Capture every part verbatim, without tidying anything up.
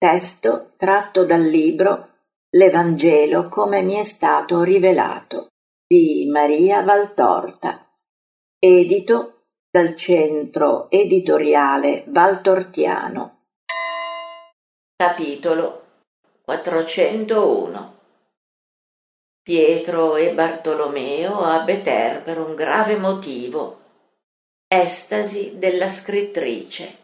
Testo tratto dal libro L'Evangelo come mi è stato rivelato di Maria Valtorta, edito dal Centro Editoriale Valtortiano. Capitolo quattrocentouno. Pietro e Bartolomeo a Beter per un grave motivo. Estasi della scrittrice.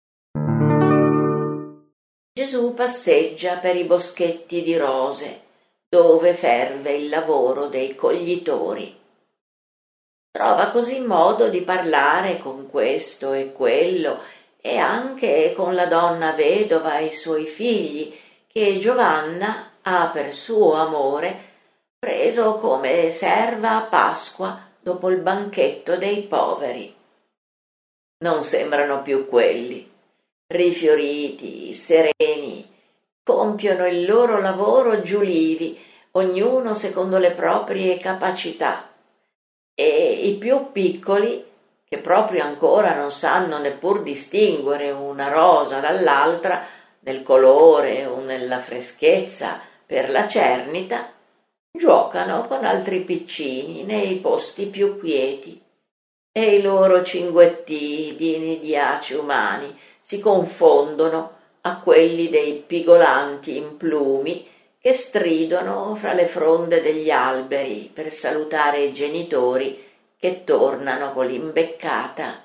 Gesù passeggia per i boschetti di rose, dove ferve il lavoro dei coglitori. Trova così modo di parlare con questo e quello, e anche con la donna vedova e i suoi figli, che Giovanna ha per suo amore preso come serva a Pasqua dopo il banchetto dei poveri. Non sembrano più quelli. Rifioriti, sereni, compiono il loro lavoro giulivi, ognuno secondo le proprie capacità, e i più piccoli, che proprio ancora non sanno neppur distinguere una rosa dall'altra, nel colore o nella freschezza per la cernita, giuocano con altri piccini nei posti più quieti, e i loro cinguettini di aci umani si confondono a quelli dei pigolanti implumi che stridono fra le fronde degli alberi per salutare i genitori che tornano con l'imbeccata.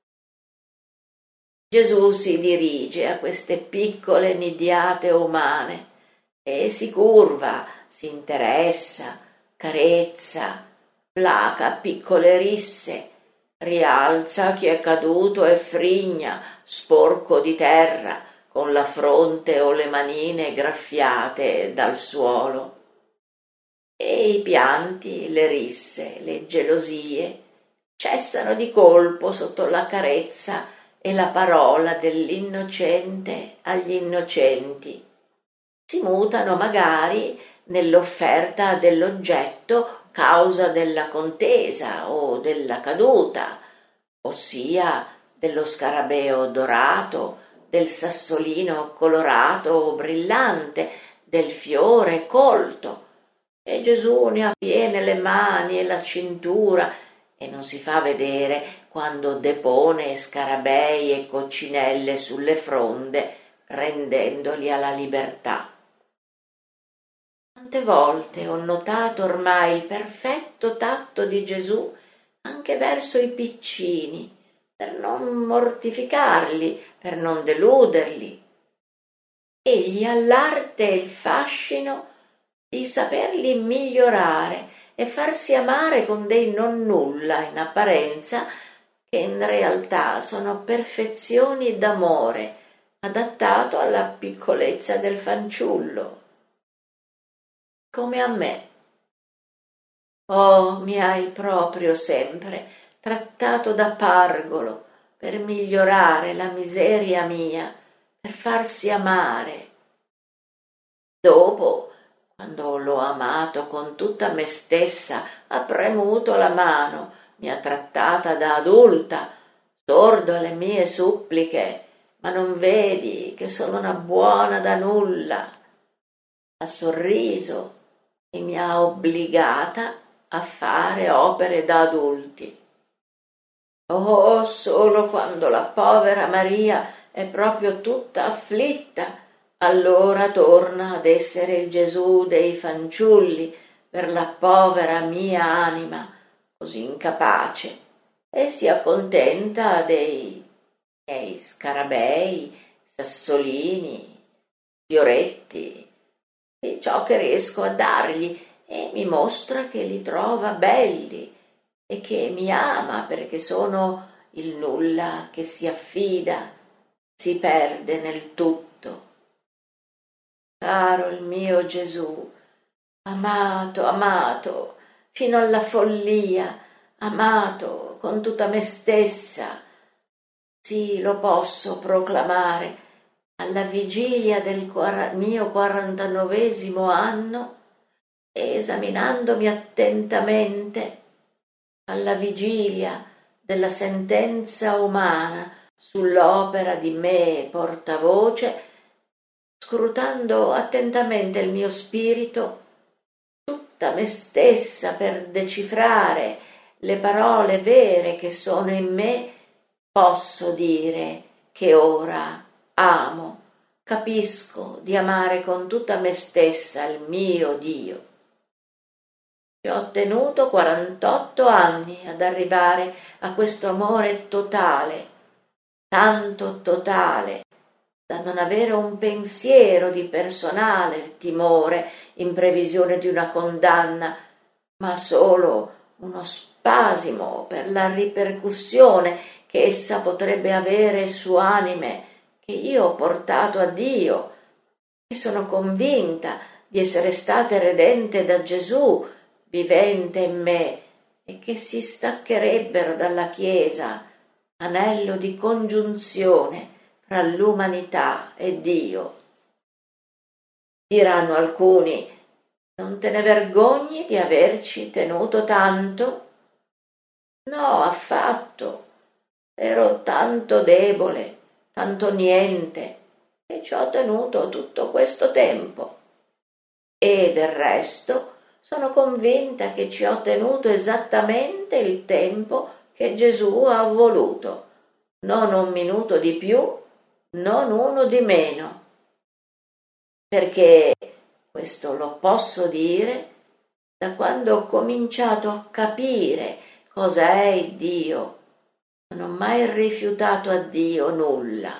Gesù si dirige a queste piccole nidiate umane e si curva, si interessa, carezza, placa piccole risse, rialza chi è caduto e frigna, sporco di terra, con la fronte o le manine graffiate dal suolo. E i pianti, le risse, le gelosie cessano di colpo sotto la carezza e la parola dell'innocente agli innocenti. Si mutano magari nell'offerta dell'oggetto causa della contesa o della caduta, ossia dello scarabeo dorato, del sassolino colorato o brillante, del fiore colto, e Gesù ne ha piene le mani e la cintura e non si fa vedere quando depone scarabei e coccinelle sulle fronde, rendendoli alla libertà. Tante volte ho notato ormai il perfetto tatto di Gesù anche verso i piccini, per non mortificarli, per non deluderli. Egli ha l'arte e il fascino di saperli migliorare e farsi amare con dei nonnulla in apparenza, che in realtà sono perfezioni d'amore, adattato alla piccolezza del fanciullo. Come a me. Oh, mi hai proprio sempre trattato da pargolo per migliorare la miseria mia, per farsi amare. Dopo, quando l'ho amato con tutta me stessa, ha premuto la mano, mi ha trattata da adulta, sordo alle mie suppliche, ma non vedi che sono una buona da nulla? Ha sorriso e mi ha obbligata a fare opere da adulti. Oh, solo quando la povera Maria è proprio tutta afflitta, allora torna ad essere il Gesù dei fanciulli per la povera mia anima, così incapace, e si accontenta dei, dei scarabei, sassolini, fioretti, di ciò che riesco a dargli, e mi mostra che li trova belli e che mi ama perché sono il nulla che si affida, si perde nel tutto. Caro il mio Gesù, amato, amato, fino alla follia, amato con tutta me stessa, sì, lo posso proclamare, alla vigilia del quar- mio quarantanovesimo anno, esaminandomi attentamente, alla vigilia della sentenza umana sull'opera di me portavoce, scrutando attentamente il mio spirito, tutta me stessa per decifrare le parole vere che sono in me, posso dire che ora amo, capisco di amare con tutta me stessa il mio Dio. Ci ho tenuto quarantotto anni ad arrivare a questo amore totale, tanto totale da non avere un pensiero di personale timore in previsione di una condanna, ma solo uno spasimo per la ripercussione che essa potrebbe avere su anime che io ho portato a Dio, e sono convinta di essere state redente da Gesù vivente in me, e che si staccherebbero dalla Chiesa, anello di congiunzione fra l'umanità e Dio. Diranno alcuni: non te ne vergogni di averci tenuto tanto? No, affatto. Ero tanto debole, tanto niente, e ci ho tenuto tutto questo tempo. E del resto sono convinta che ci ho tenuto esattamente il tempo che Gesù ha voluto, non un minuto di più, non uno di meno, perché, questo lo posso dire, da quando ho cominciato a capire cosa è il Dio, non ho mai rifiutato a Dio nulla.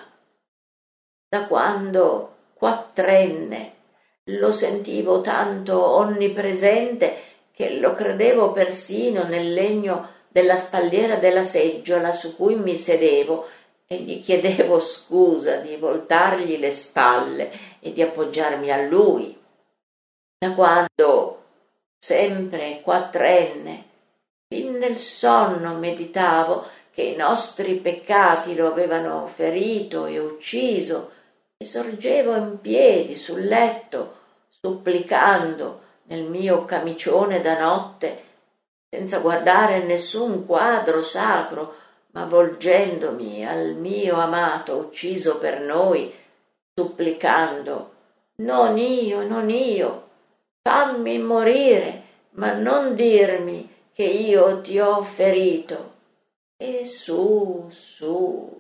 Da quando, quattrenne, lo sentivo tanto onnipresente che lo credevo persino nel legno della spalliera della seggiola su cui mi sedevo, e gli chiedevo scusa di voltargli le spalle e di appoggiarmi a lui. Da quando, sempre quattrenne, fin nel sonno meditavo che i nostri peccati lo avevano ferito e ucciso, e sorgevo in piedi sul letto, supplicando nel mio camicione da notte, senza guardare nessun quadro sacro, ma volgendomi al mio amato ucciso per noi, supplicando: non io, non io, fammi morire, ma non dirmi che io ti ho ferito. E su, su,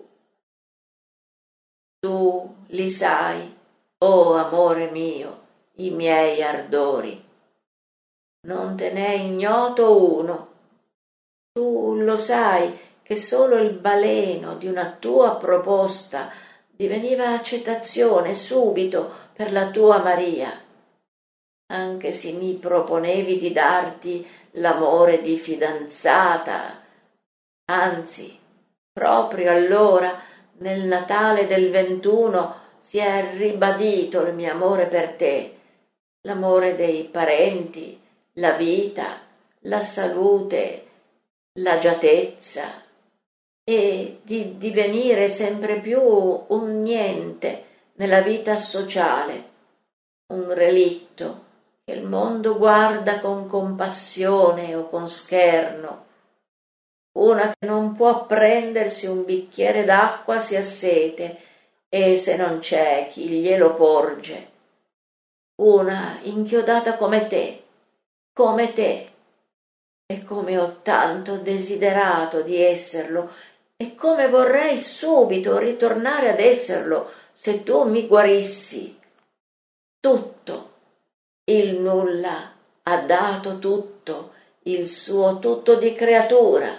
tu li sai, oh amore mio, i miei ardori. Non te n'è ignoto uno. Tu lo sai che solo il baleno di una tua proposta diveniva accettazione subito per la tua Maria, anche se mi proponevi di darti l'amore di fidanzata. Anzi, proprio allora, nel Natale del ventuno, si è ribadito il mio amore per te, l'amore dei parenti, la vita, la salute, l'agiatezza, e di divenire sempre più un niente nella vita sociale, un relitto che il mondo guarda con compassione o con scherno, una che non può prendersi un bicchiere d'acqua se ha sete, e se non c'è chi glielo porge, una inchiodata come te, come te, e come ho tanto desiderato di esserlo, e come vorrei subito ritornare ad esserlo se tu mi guarissi. Tutto, il nulla ha dato tutto, il suo tutto di creatura.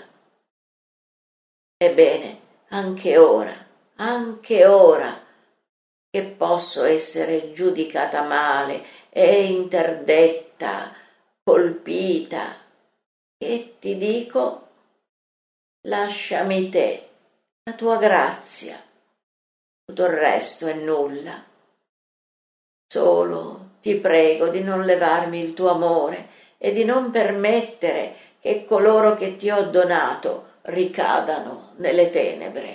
Ebbene, anche ora, anche ora, che posso essere giudicata male e interdetta, colpita, che ti dico: lasciami te, la tua grazia, tutto il resto è nulla. Solo ti prego di non levarmi il tuo amore e di non permettere che coloro che ti ho donato ricadano nelle tenebre.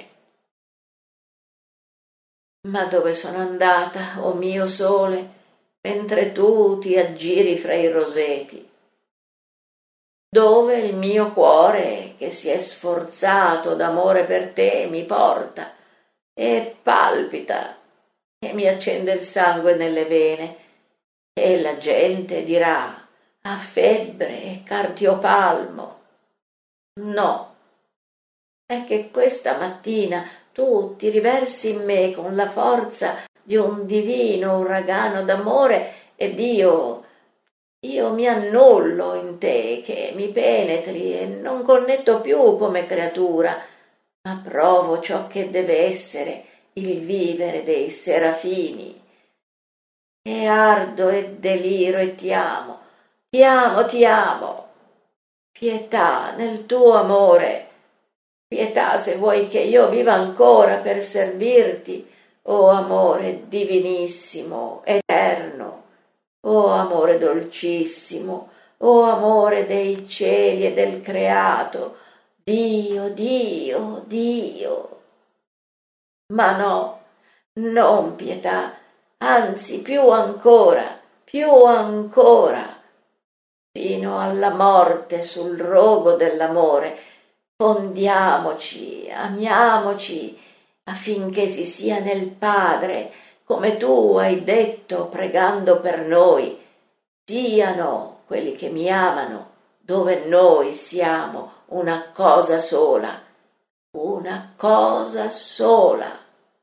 Ma dove sono andata, o mio sole, mentre tu ti aggiri fra i roseti? Dove il mio cuore, che si è sforzato d'amore per te, mi porta e palpita e mi accende il sangue nelle vene, e la gente dirà: ha febbre e cardiopalmo. No, è che questa mattina tu ti riversi in me con la forza di un divino uragano d'amore ed io, io mi annullo in te che mi penetri e non connetto più come creatura, ma provo ciò che deve essere il vivere dei serafini. E ardo e deliro e ti amo, ti amo, ti amo. Pietà nel tuo amore, pietà se vuoi che io viva ancora per servirti, o amore divinissimo, eterno, o amore dolcissimo, o amore dei cieli e del creato, Dio, Dio, Dio. Ma no, non pietà, anzi più ancora, più ancora, fino alla morte sul rogo dell'amore, fondiamoci, amiamoci, affinché si sia nel Padre, come tu hai detto pregando per noi, siano quelli che mi amano, dove noi siamo una cosa sola, una cosa sola.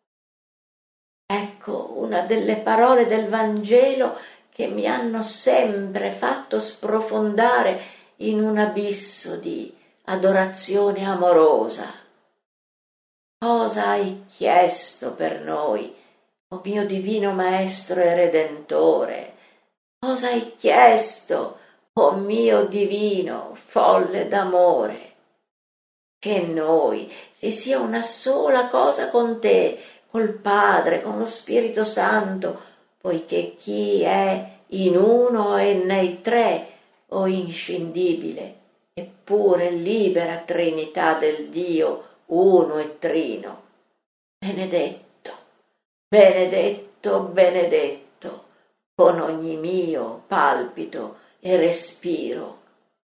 Ecco una delle parole del Vangelo che mi hanno sempre fatto sprofondare in un abisso di adorazione amorosa. Cosa hai chiesto per noi, o mio divino Maestro e Redentore? Cosa hai chiesto, o mio divino folle d'amore? Che noi si sia una sola cosa con te, col Padre, con lo Spirito Santo, poiché chi è in uno e nei tre, o inscindibile, eppure libera Trinità del Dio uno e trino. Benedetto, benedetto, benedetto, con ogni mio palpito e respiro.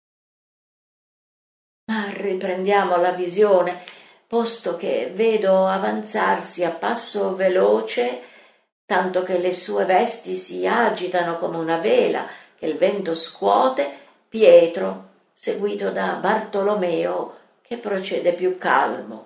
Ma riprendiamo la visione, posto che vedo avanzarsi a passo veloce, tanto che le sue vesti si agitano come una vela che il vento scuote, Pietro, seguito da Bartolomeo, che procede più calmo.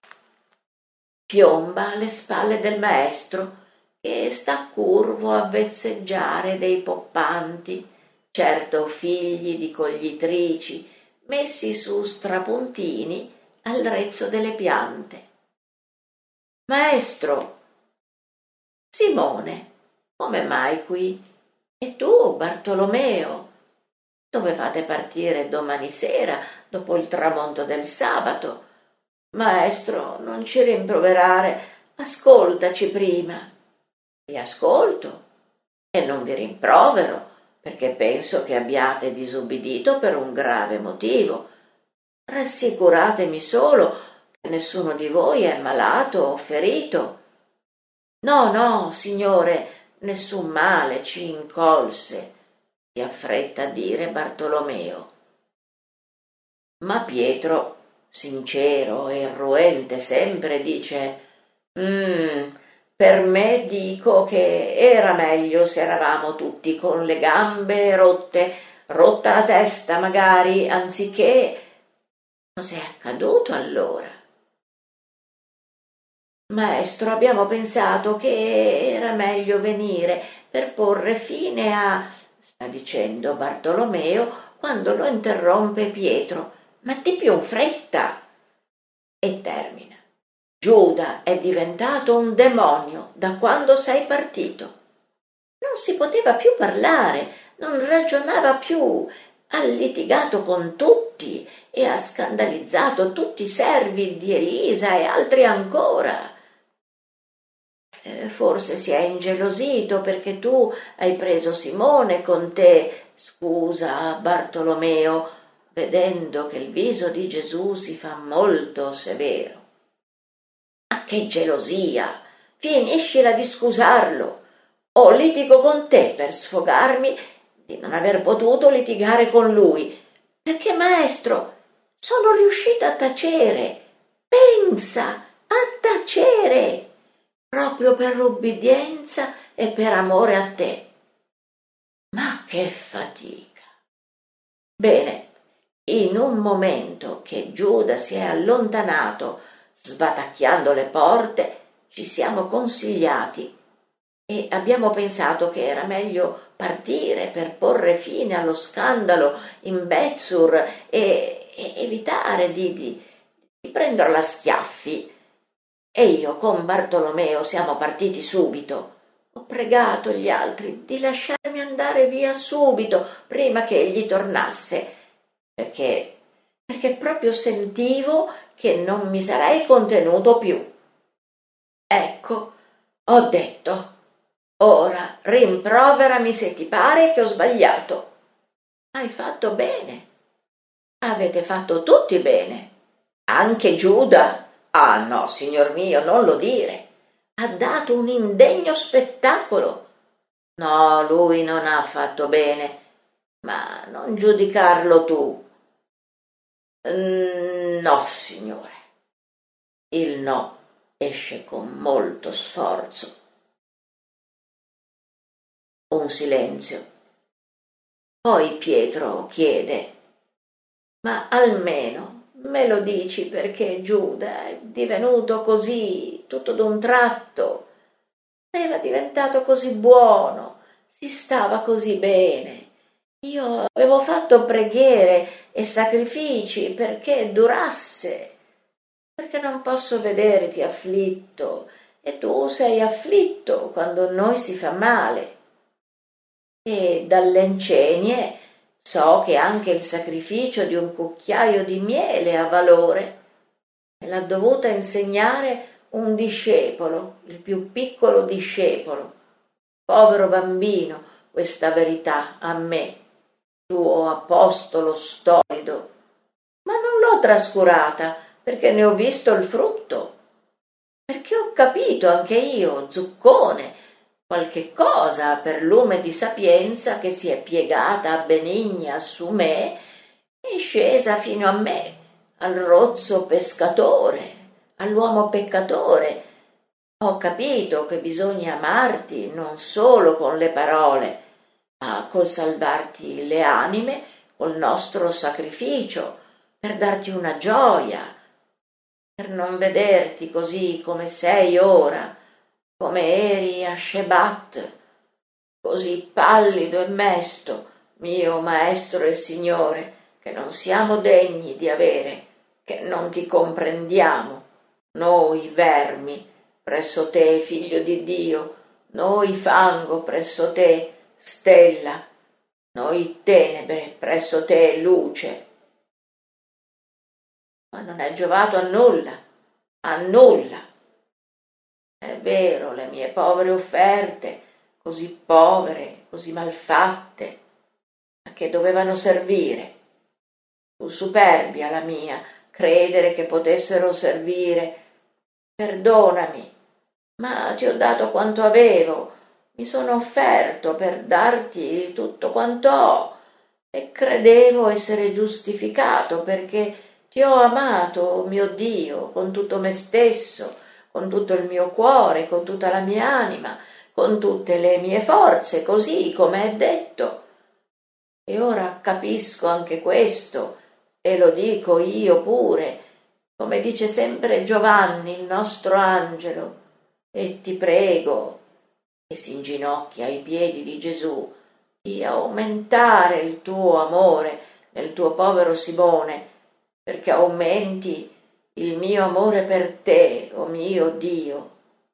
Piomba alle spalle del maestro, che sta curvo a vezzeggiare dei poppanti, certo figli di coglitrici, messi su strapuntini al rezzo delle piante. Maestro! Simone, come mai qui? E tu, Bartolomeo? Dovevate partire domani sera, dopo il tramonto del sabato. Maestro, non ci rimproverare, ascoltaci prima. Vi ascolto e non vi rimprovero, perché penso che abbiate disubbidito per un grave motivo. Rassicuratemi solo che nessuno di voi è malato o ferito. No, no, signore, nessun male ci incolse, si affretta a dire Bartolomeo. Ma Pietro, sincero e irruente sempre, dice: mm, per me dico che era meglio se eravamo tutti con le gambe rotte, rotta la testa magari, anziché... Cos'è accaduto allora? Maestro, abbiamo pensato che era meglio venire per porre fine a... sta dicendo Bartolomeo quando lo interrompe Pietro. Ma di più in fretta! E termina. Giuda è diventato un demonio da quando sei partito. Non si poteva più parlare, non ragionava più, ha litigato con tutti e ha scandalizzato tutti i servi di Elisa e altri ancora. Eh, forse si è ingelosito perché tu hai preso Simone con te. Scusa, Bartolomeo, vedendo che il viso di Gesù si fa molto severo. Ma che gelosia! Finiscila di scusarlo, o litigo con te per sfogarmi di non aver potuto litigare con lui, perché, maestro, sono riuscita a tacere. Pensa, a tacere. proprio per ubbidienza e per amore a te. Ma che fatica! Bene, in un momento che Giuda si è allontanato, sbatacchiando le porte, ci siamo consigliati e abbiamo pensato che era meglio partire per porre fine allo scandalo in Betsur e, e evitare di, di, di prenderla a schiaffi. E io con Bartolomeo siamo partiti subito. Ho pregato gli altri di lasciarmi andare via subito, prima che egli tornasse, perché, perché proprio sentivo che non mi sarei contenuto più. Ecco, ho detto, ora rimproverami se ti pare che ho sbagliato. Hai fatto bene. Avete fatto tutti bene. Anche Giuda. Ah no, signor mio, non lo dire. Ha dato un indegno spettacolo. No, lui non ha fatto bene, ma non giudicarlo tu. Mm, no, signore. Il no esce con molto sforzo. Un silenzio. Poi Pietro chiede: ma almeno me lo dici perché Giuda è divenuto così tutto d'un tratto? Era diventato così buono, si stava così bene. Io avevo fatto preghiere e sacrifici perché durasse, perché non posso vederti afflitto e tu sei afflitto quando noi si fa male. E dalle incenie so che anche il sacrificio di un cucchiaio di miele ha valore. Me l'ha dovuta insegnare un discepolo, il più piccolo discepolo. Povero bambino, questa verità a me, tuo apostolo storido. Ma non l'ho trascurata, perché ne ho visto il frutto. Perché ho capito anche io, zuccone, qualche cosa per lume di sapienza che si è piegata benigna su me e scesa fino a me, al rozzo pescatore, all'uomo peccatore. Ho capito che bisogna amarti non solo con le parole, ma col salvarti le anime, col nostro sacrificio, per darti una gioia, per non vederti così come sei ora, come eri a Shebat, così pallido e mesto, mio maestro e signore, che non siamo degni di avere, che non ti comprendiamo, noi vermi presso te, figlio di Dio, noi fango presso te, stella, noi tenebre presso te, luce. Ma non è giovato a nulla, a nulla. È vero, le mie povere offerte, così povere, così malfatte, a che dovevano servire? Fu superbia la mia, credere che potessero servire. Perdonami, ma ti ho dato quanto avevo, mi sono offerto per darti tutto quanto ho e credevo essere giustificato perché ti ho amato, mio Dio, con tutto me stesso, con tutto il mio cuore, con tutta la mia anima, con tutte le mie forze, così come è detto. E ora capisco anche questo, e lo dico io pure, come dice sempre Giovanni, il nostro angelo, e ti prego, e si inginocchia ai piedi di Gesù, di aumentare il tuo amore nel tuo povero Simone, perché aumenti il mio amore per te, o mio Dio.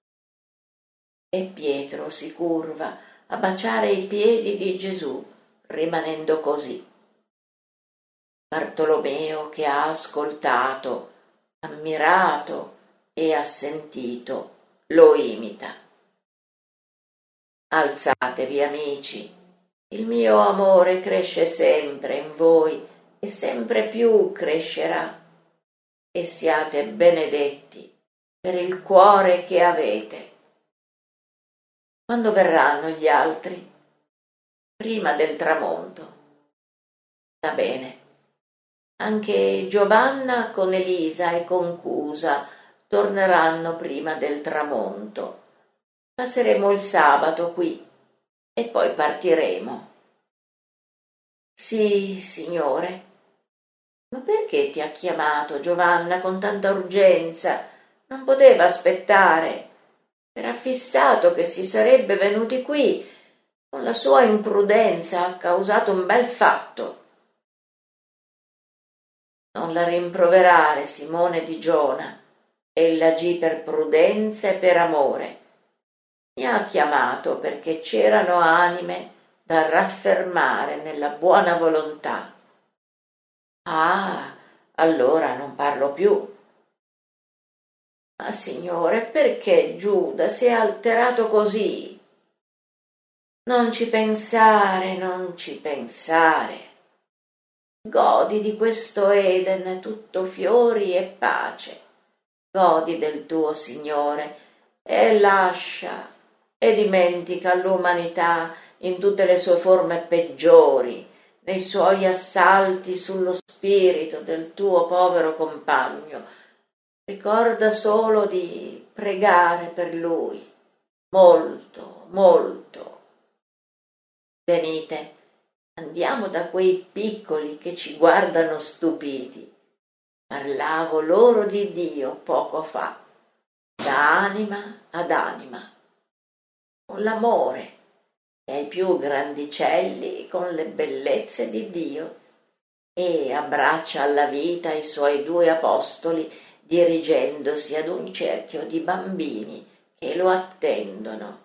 E Pietro si curva a baciare i piedi di Gesù, rimanendo così. Bartolomeo, che ha ascoltato, ammirato e assentito, lo imita. Alzatevi, amici, il mio amore cresce sempre in voi e sempre più crescerà, e siate benedetti per il cuore che avete. Quando verranno gli altri? Prima del tramonto. Sta bene. Anche Giovanna con Elisa e con Cusa torneranno prima del tramonto. Passeremo il sabato qui e poi partiremo. Sì, signore. Ma perché ti ha chiamato Giovanna con tanta urgenza? Non poteva aspettare. Era fissato che si sarebbe venuti qui. Con la sua imprudenza ha causato un bel fatto. Non la rimproverare, Simone di Giona. Ella agì per prudenza e per amore. Mi ha chiamato perché c'erano anime da raffermare nella buona volontà. Ah, allora non parlo più. Ma signore, perché Giuda si è alterato così? Non ci pensare, non ci pensare. Godi di questo Eden tutto fiori e pace. Godi del tuo Signore e lascia e dimentica l'umanità in tutte le sue forme peggiori, nei suoi assalti sullo spirito del tuo povero compagno. Ricorda solo di pregare per lui, molto, molto. Venite, andiamo da quei piccoli che ci guardano stupiti. Parlavo loro di Dio poco fa, da anima ad anima, con l'amore e ai più grandicelli con le bellezze di Dio, e abbraccia alla vita i suoi due apostoli dirigendosi ad un cerchio di bambini che lo attendono.